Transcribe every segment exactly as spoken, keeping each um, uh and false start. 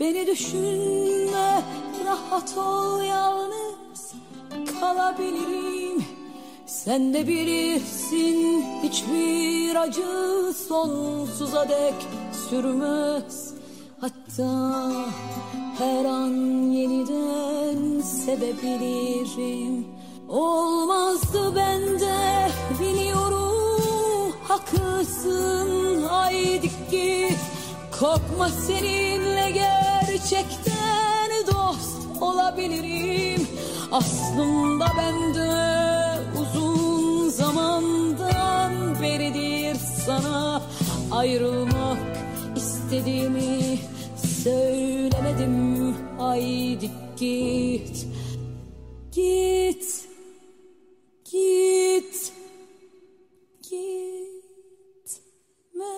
Beni düşünme, rahat ol, yalnız kalabilirim. Sen de bilirsin, hiçbir acı sonsuza dek sürmez. Hatta her an yeniden sevebilirim. Olmazdı bende, biliyorum, haklısın, haydi git. Korkma, seninle gerçekten dost olabilirim. Aslında bende uzun zamandan beridir sana ayrılmak istediğimi söylemedim. Haydi git, git, git, gitme,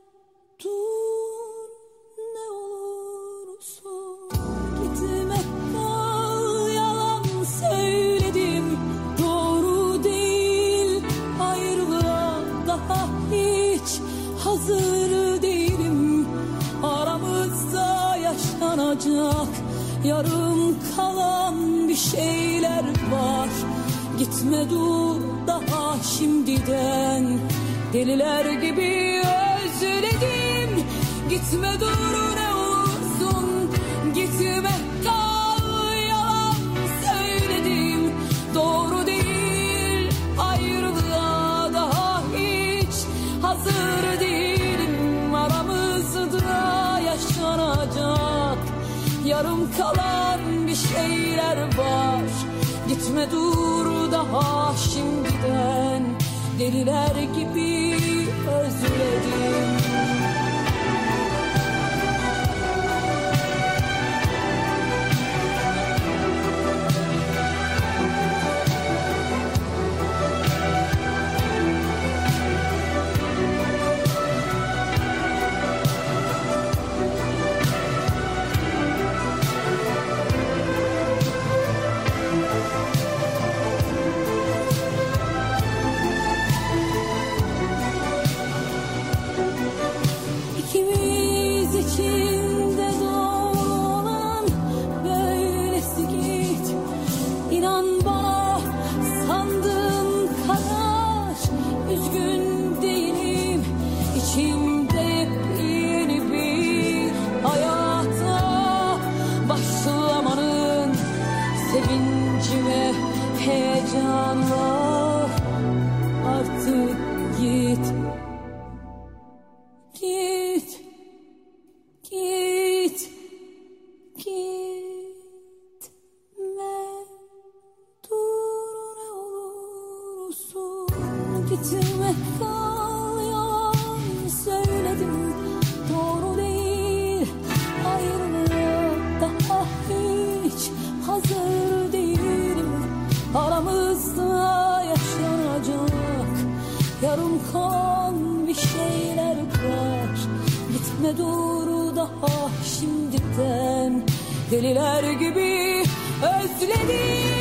dur ne olursun, gitme, kal, yalan söyledim, doğru değil, ayrılığa daha hiç hazır değilim. Aramızda yaşanacak yarım kalan bir şeyler var. Gitme, dur daha şimdiden, deliler gibi özledim. Gitme, dur ne olursun, gitme, kal, yalan söyledim, doğru değil, ayrılığa daha hiç hazır değilim. Aramızda yaşanacak yarım kalan bir şeyler var. Gitme, dur daha şimdiden, deliler gibi özledim. Sevincime heyecan var, artık git, git, git, gitme, dur ne olursun, gitme, kal, yalan söyledim, doğru değil, ayrılığa daha hiç hazır değilim. Aramızda yaşanacak yarım kalan bir şeyler var. Gitme, dur daha şimdiden, deliler gibi özledim.